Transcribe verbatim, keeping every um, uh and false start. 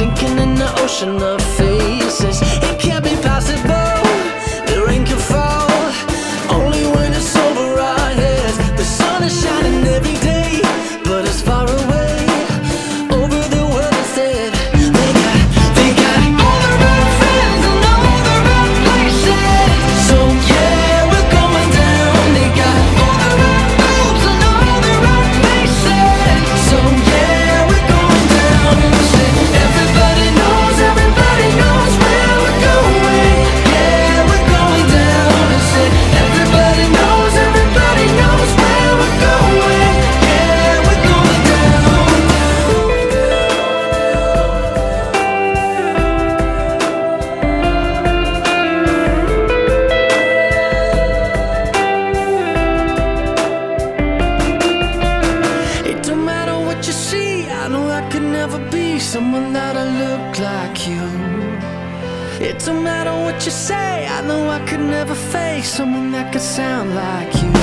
sinking in the ocean of faces. It can't be possible, the rain can fall only when it's over our heads. The sun is shining every day, but it's far away over the world instead. They got, they got all the right friends and all the right places. So yeah, we're going down. They got all the right moves and all the right faces. So yeah, we're going down. Say, everybody knows, everybody knows where we're going. Yeah, we're going down. Say, everybody knows, everybody knows where we're going. Yeah, we're going down. It don't matter what you see, I know I could never be someone that'll look like you. It don't matter what you say, I know I could never face someone that could sound like you.